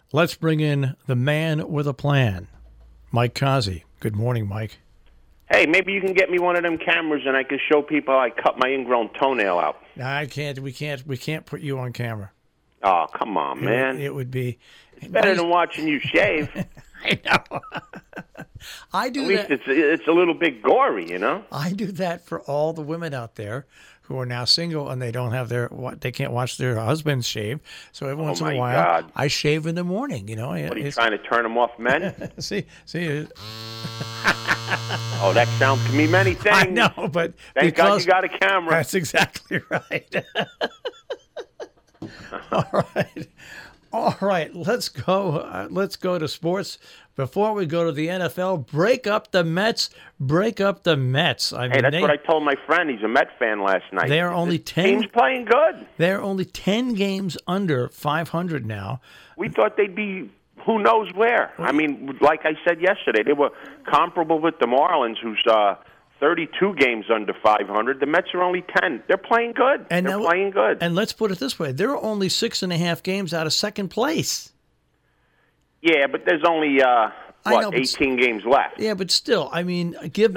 Let's bring in the man with a plan, Mike Kazi. Good morning, Mike. Hey, maybe you can get me one of them cameras and I can show people I cut my ingrown toenail out. I can't. We can't put you on camera. Oh, come on, man. It would be better than watching you shave. I know. I do that. At least it's a little bit gory, you know? I do that for all the women out there who are now single and they don't have they can't watch their husbands shave. So every once in a while, God. I shave in the morning. You know, what are you trying to turn them off, men? see. Oh, that sounds to me many things. I know, but thank God you got a camera. That's exactly right. All right. Let's go. Let's go to sports. Before we go to the NFL, break up the Mets. Break up the Mets. Hey, that's what I told my friend. He's a Met fan last night. They're only 10. Team's playing good. They're only 10 games under 500 now. We thought they'd be who knows where. I mean, like I said yesterday, they were comparable with the Marlins, who's 32 games under 500. The Mets are only 10. They're playing good. They're playing good. And let's put it this way. They're only 6.5 games out of second place. Yeah, but there's only 18 games left. Yeah, but still, I mean,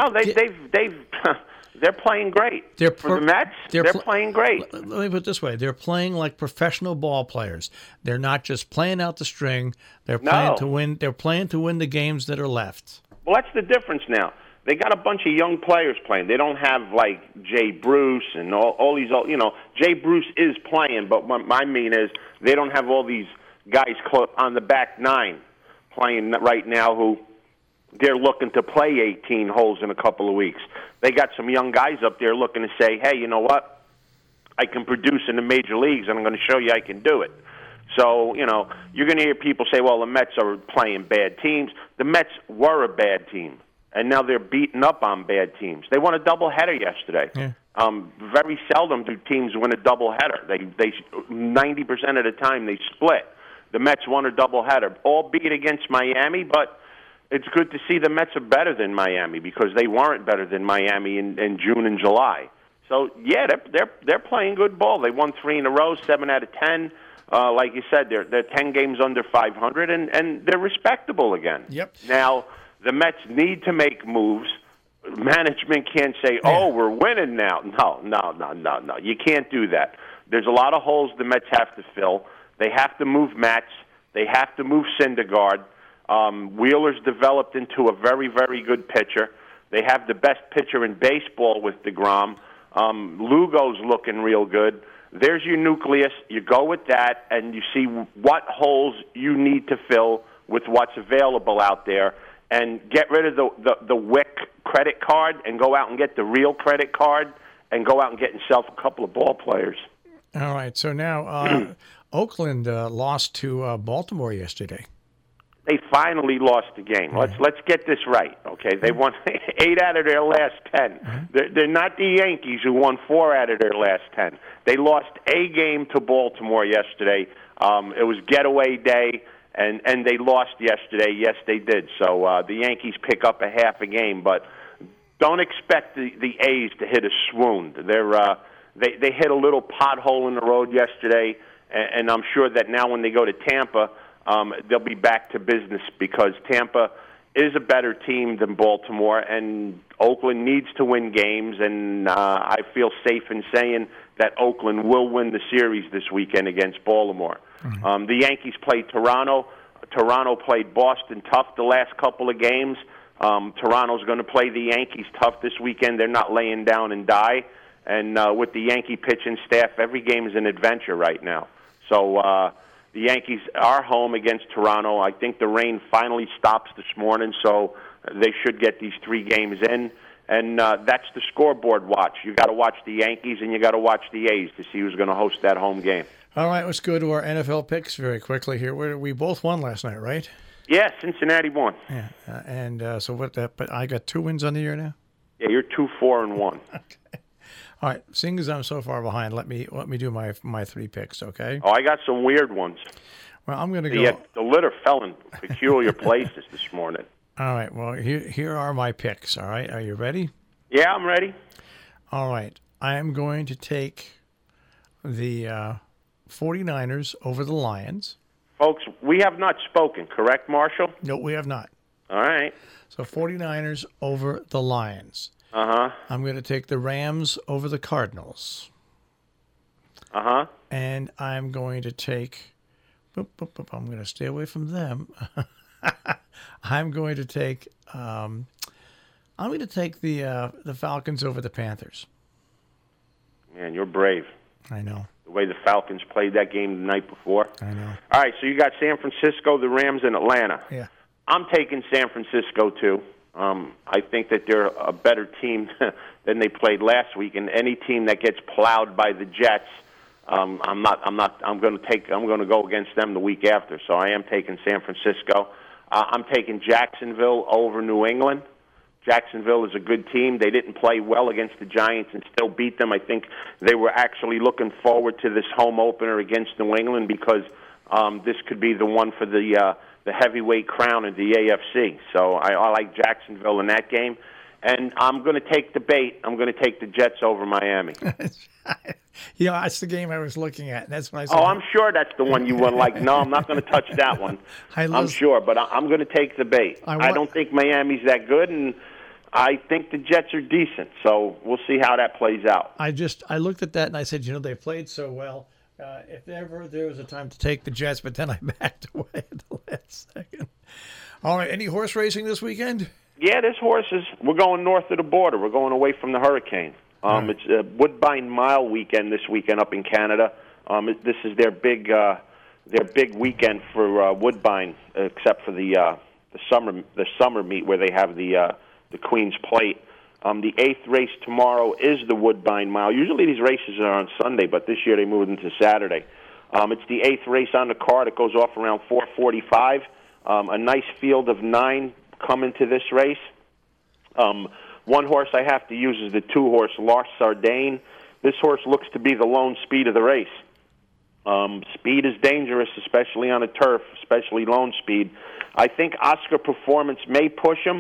they're playing great. For the Mets, they're playing great. Let me put it this way: they're playing like professional ball players. They're not just playing out the string. They're playing to win. They're playing to win the games that are left. Well, that's the difference now. They got a bunch of young players playing. They don't have like Jay Bruce and all these. You know, Jay Bruce is playing, but what I mean is they don't have all these guys on the back nine playing right now who they're looking to play 18 holes in a couple of weeks. They got some young guys up there looking to say, hey, you know what? I can produce in the major leagues, and I'm going to show you I can do it. So, you know, you're going to hear people say, well, the Mets are playing bad teams. The Mets were a bad team, and now they're beating up on bad teams. They won a doubleheader yesterday. Yeah. Very seldom do teams win a doubleheader. They 90% of the time they split. The Mets won a doubleheader, albeit against Miami, but it's good to see the Mets are better than Miami because they weren't better than Miami in June and July. So, yeah, they're playing good ball. They won 3 in a row, 7 out of 10. Like you said, they're 10 games under 500, and they're respectable again. Yep. Now, the Mets need to make moves. Management can't say, oh, we're winning now. No. You can't do that. There's a lot of holes the Mets have to fill. They have to move Matz. They have to move Syndergaard. Wheeler's developed into a very, very good pitcher. They have the best pitcher in baseball with DeGrom. Lugo's looking real good. There's your nucleus. You go with that, and you see what holes you need to fill with what's available out there, and get rid of the WIC credit card and go out and get the real credit card and go out and get yourself a couple of ball players. All right. So now Oakland lost to Baltimore yesterday. They finally lost the game. Let's get this right, okay? They won 8 out of their last 10. They're not the Yankees who won 4 out of their last 10. They lost a game to Baltimore yesterday. It was getaway day, and they lost yesterday. Yes, they did. So the Yankees pick up a half a game, but don't expect the A's to hit a swoon. They hit a little pothole in the road yesterday, and I'm sure that now when they go to Tampa, they'll be back to business because Tampa is a better team than Baltimore, and Oakland needs to win games, and I feel safe in saying that Oakland will win the series this weekend against Baltimore. Mm-hmm. The Yankees played Toronto. Toronto played Boston tough the last couple of games. Toronto's going to play the Yankees tough this weekend. They're not laying down and die. And with the Yankee pitching staff, every game is an adventure right now. So the Yankees are home against Toronto. I think the rain finally stops this morning, so they should get these 3 games in. And that's the scoreboard watch. You got to watch the Yankees and you got to watch the A's to see who's going to host that home game. All right, let's go to our NFL picks very quickly here. We both won last night, right? Yeah, Cincinnati won. Yeah, so what? But I got 2 wins on the year now. Yeah, you're 2-4-1. Okay. All right, seeing as I'm so far behind, let me do my 3 picks, okay? Oh, I got some weird ones. Well, I'm going to go. Yeah, the litter fell in peculiar places this morning. All right, well, here are my picks, all right? Are you ready? Yeah, I'm ready. All right, I am going to take the 49ers over the Lions. Folks, we have not spoken, correct, Marshall? No, we have not. All right. So 49ers over the Lions. Uh-huh. I'm going to take the Rams over the Cardinals. Uh-huh. And I'm going to take... I'm going to stay away from them. I'm going to take... I'm going to take the Falcons over the Panthers. Man, you're brave. I know. The way the Falcons played that game the night before. I know. All right, so you got San Francisco, the Rams, and Atlanta. Yeah. I'm taking San Francisco, too. I think that they're a better team than they played last week, and any team that gets plowed by the Jets, I'm going to go against them the week after. So I am taking San Francisco. I'm taking Jacksonville over New England. Jacksonville is a good team. They didn't play well against the Giants and still beat them. I think they were actually looking forward to this home opener against New England because this could be the one for the heavyweight crown of the AFC. So I like Jacksonville in that game. And I'm going to take the bait. I'm going to take the Jets over Miami. That's the game I was looking at. That's what I said. Oh, I'm sure that's the one you were like, no, I'm not going to touch that one. I'm sure, but I'm going to take the bait. I don't think Miami's that good, and I think the Jets are decent. So we'll see how that plays out. I looked at that and I said, they played so well. If ever there was a time to take the Jets, but then I backed away at the last second. All right, any horse racing this weekend? Yeah, there's horses. We're going north of the border. We're going away from the hurricane. It's a Woodbine Mile weekend this weekend up in Canada. This is their big weekend for Woodbine, except for the summer meet where they have the Queen's Plate. The 8th race tomorrow is the Woodbine Mile. Usually these races are on Sunday, but this year they moved into Saturday. It's the 8th race on the card. It goes off around 4:45. A nice field of 9 come into this race. One horse I have to use is the 2-horse Lost Sardane. This horse looks to be the lone speed of the race. Speed is dangerous, especially on a turf, especially lone speed. I think Oscar Performance may push him,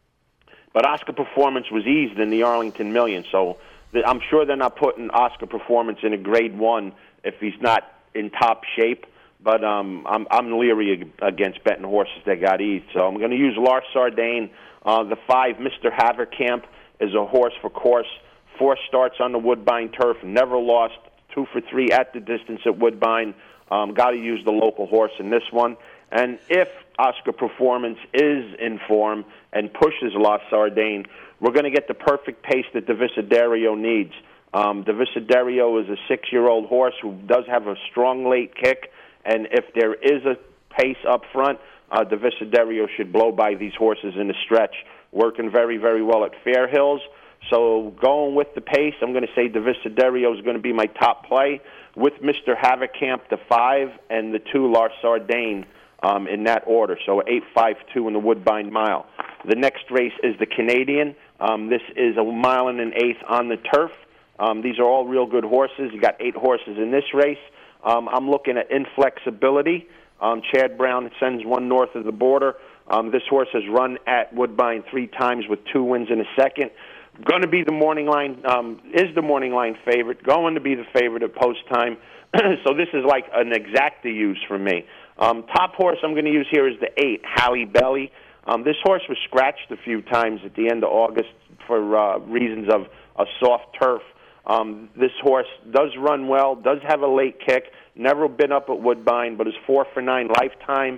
but Oscar Performance was eased in the Arlington Million, so I'm sure they're not putting Oscar Performance in a Grade 1 if he's not in top shape. But I'm leery against betting horses that got eased. So I'm going to use Lars Sardane. The 5, Mr. Haverkamp, is a horse for course. 4 starts on the Woodbine turf, never lost. 2 for 3 at the distance at Woodbine. Got to use the local horse in this one. And if Oscar Performance is in form and pushes Lars Sardane, we're going to get the perfect pace that Divisaderio needs. Divisaderio is a 6-year-old horse who does have a strong late kick. And if there is a pace up front, Divisaderio should blow by these horses in the stretch, working very, very well at Fair Hills. So going with the pace, I'm going to say Divisaderio is going to be my top play with Mr. Haverkamp, the 5, and the 2, Lars Sardane, in that order. So 8-5-2 in the Woodbine Mile. The next race is the Canadian. This is a 1 1/8 on the turf. These are all real good horses. You got 8 horses in this race. I'm looking at Inflexibility. Chad Brown sends one north of the border. This horse has run at Woodbine 3 times with 2 wins in a second. Going to be the morning line, is the morning line favorite. Going to be the favorite at post time. So this is like an exacta use for me. Top horse I'm going to use here is the 8, Halle Belly. This horse was scratched a few times at the end of August for reasons of a soft turf. This horse does run well, does have a late kick, never been up at Woodbine, but is 4 for 9 lifetime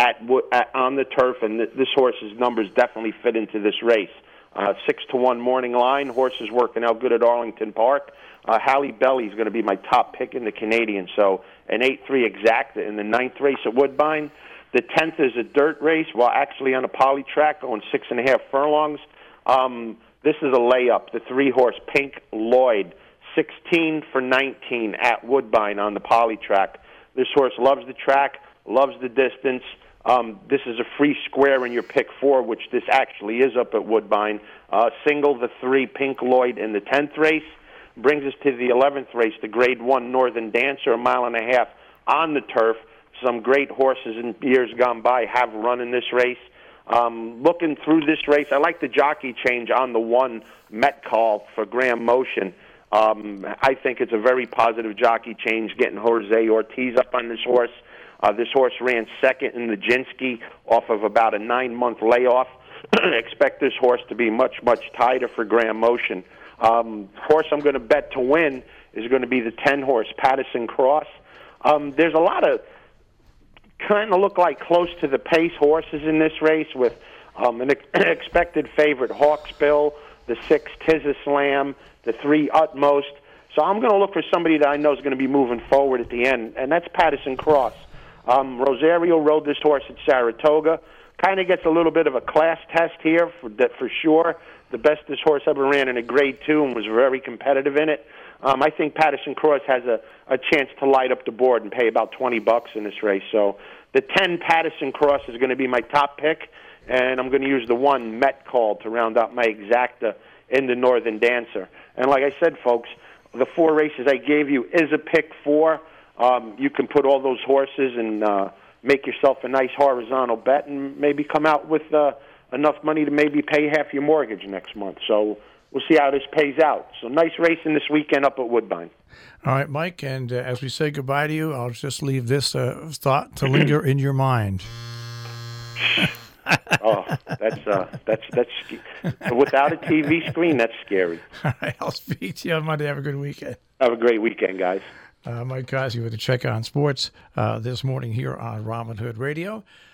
on the turf, and this horse's numbers definitely fit into this race. 6-1 morning line. Horse is working out good at Arlington Park. Halle Belly is going to be my top pick in the Canadian, so an 8-3 exacta in the 9th race at Woodbine. The 10th is a dirt race, well, actually on a poly track going 6.5 furlongs. This is a layup. The 3-horse Pink Lloyd, 16 for 19 at Woodbine on the poly track. This horse loves the track, loves the distance. This is a free square in your pick 4, which this actually is up at Woodbine. Single the 3 Pink Lloyd in the 10th race. Brings us to the 11th race, the Grade 1 Northern Dancer, 1.5 miles on the turf. Some great horses in years gone by have run in this race. Looking through this race, I like the jockey change on the 1 Metcalf for Graham Motion. I think it's a very positive jockey change, getting Jose Ortiz up on this horse. This horse ran second in the Jinsky off of about a 9-month layoff. Expect this horse to be much, much tighter for Graham Motion. Horse I'm going to bet to win is going to be the 10-horse Patterson Cross. There's a lot of kind of look like close to the pace horses in this race with an expected favorite Hawksbill, the 6 Tizislam, the 3 Utmost. So I'm going to look for somebody that I know is going to be moving forward at the end, and that's Patterson Cross. Rosario rode this horse at Saratoga. Kind of gets a little bit of a class test here for sure. The best this horse ever ran in a Grade 2 and was very competitive in it. I think Patterson Cross has a chance to light up the board and pay about $20 in this race. So the 10 Patterson Cross is going to be my top pick, and I'm going to use the 1 Met Call to round out my exacta in the Northern Dancer. And like I said, folks, the 4 races I gave you is a pick 4. You can put all those horses and make yourself a nice horizontal bet and maybe come out with enough money to maybe pay half your mortgage next month. So we'll see how this pays out. So nice racing this weekend up at Woodbine. All right, Mike, and as we say goodbye to you, I'll just leave this thought to linger in your mind. Oh, that's without a TV screen, that's scary. All right, I'll speak to you on Monday. Have a good weekend. Have a great weekend, guys. Mike Cosby with the Check on Sports this morning here on Robin Hood Radio.